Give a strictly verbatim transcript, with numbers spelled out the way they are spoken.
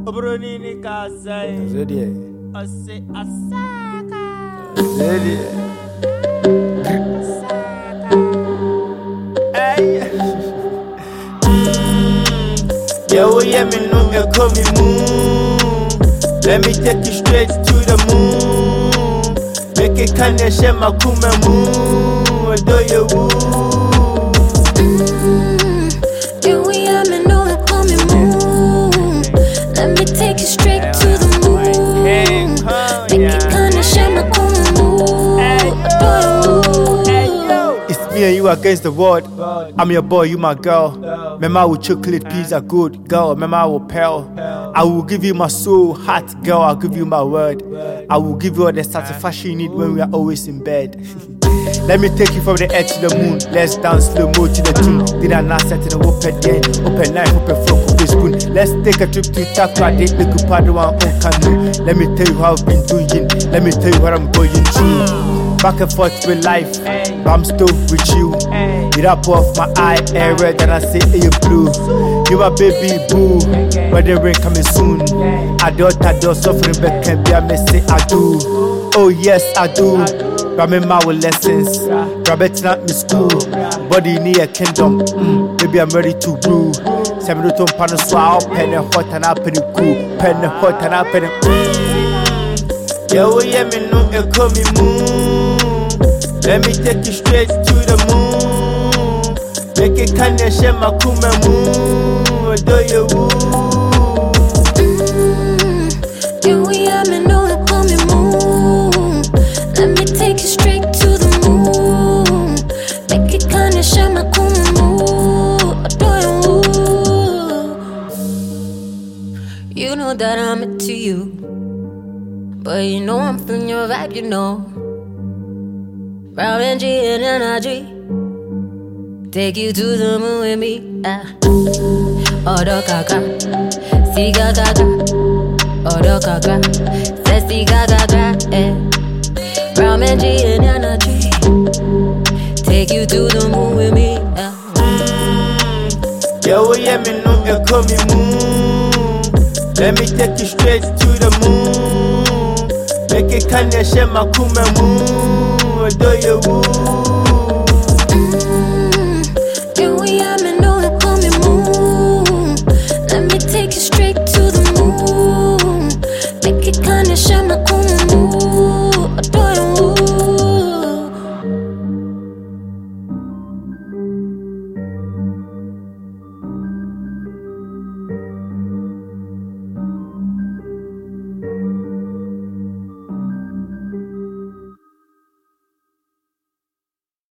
Obroni ni kasai. Zedie. Ose asaka. Zedie. Hey. Yeah, we yeah me no e call me moon. Let me take you straight to the moon. Make it kanya shema kume moon. Do you woo? Yeah, we yeah me no e call me moon. Let me take you straight to the moon. Make it kanya shema kume moon. It's me and you against the world. I'm your boy, you my girl. Remember, with chocolate peas are good, girl. Remember, I will pale. I will give you my soul, heart, girl. I'll give you my word. I will give you all the satisfaction you need when we are always in bed. Let me take you from the edge to the moon. Let's dance slow mo to the tune. Did I not set in a open day? Open knife, open fork, open spoon. Let's take a trip to Takwa. Date make you paddle one on canoe. Let me tell you how I've been doing. Let me tell you what I'm going through. Back and forth with life, but I'm still with you. You wrap off my eye, air red, and I say, hey, you blue. You my baby boo, but the rain coming soon. I don't, I don't suffering, but can be a messy, I do. Oh yes, I do. Ramming my lessons, rabbit not me school. Body need a kingdom, mm, baby I'm ready to rule. Seven to pan so I'll pen and hot and up in the cool. Pen and hot and up in the yeah, we yeah me no e call me moon. Let me take you straight to the moon. Make it kanya shema kume moon. Do you woo? Yeah, we yeah me no e call me moon. Let me take you straight to the moon. Make it kanya shema kume moon. You know that I'm into you. But you know I'm feeling your vibe, you know. Brown and G and energy. Take you to the moon with me. Ah. Odo kaka, si gaga, odo kaka, say si gaga, eh. Brown and G and energy. Take you to the moon with me. Ah. Yeah, we yeah me no e call me moon. Let me take you straight to the moon. Make it kanya shema kume moon. Do you woo?